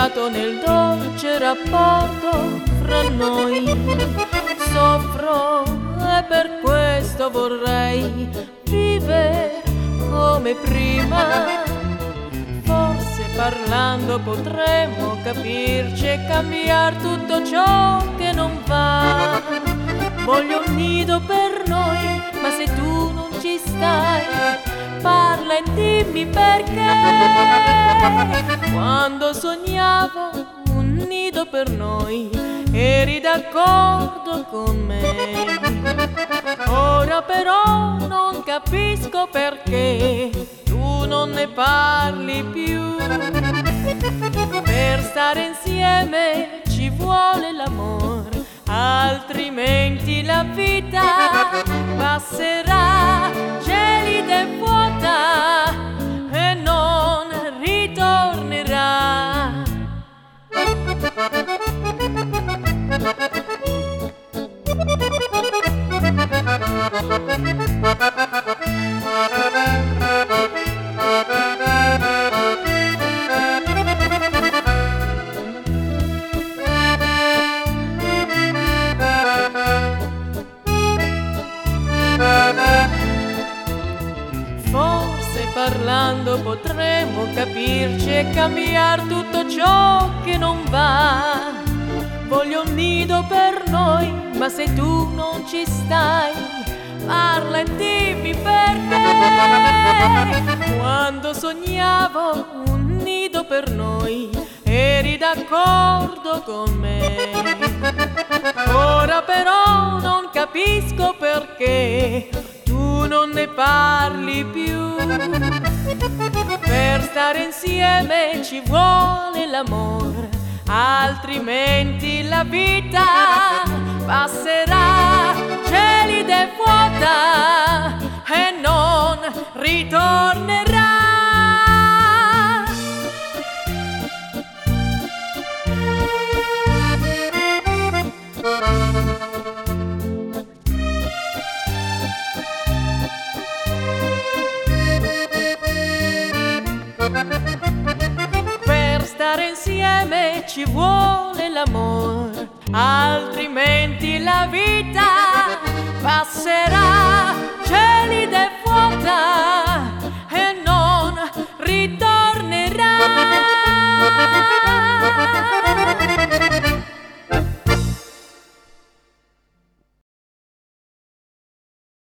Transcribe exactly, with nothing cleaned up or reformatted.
cambiato nel dolce rapporto fra noi. Soffro e per questo vorrei vivere come prima. Forse parlando potremmo capirci e cambiar tutto ciò che non va. Voglio un nido per noi, ma se tu non ci stai, parla e dimmi perché. Quando sognavo un nido per noi, eri d'accordo con me. Ora però non capisco perché tu non ne parli più. Per stare insieme ci vuole l'amore, altrimenti la vita passerà gelida e vuota e non ritornerà. Forse parlando potremo capirci e cambiar tutto ciò che non va. Voglio un nido per noi, ma se tu non ci stai, parla e dimmi perché. Quando sognavo un nido per noi, eri d'accordo con me. Ora però non capisco perché tu non ne parli più. Per stare insieme ci vuole l'amore, altrimenti la vita passerà gelida e vuota e non ritornerà. Per stare insieme ci vuole l'amore, altrimenti la vita passerà gelida e vuota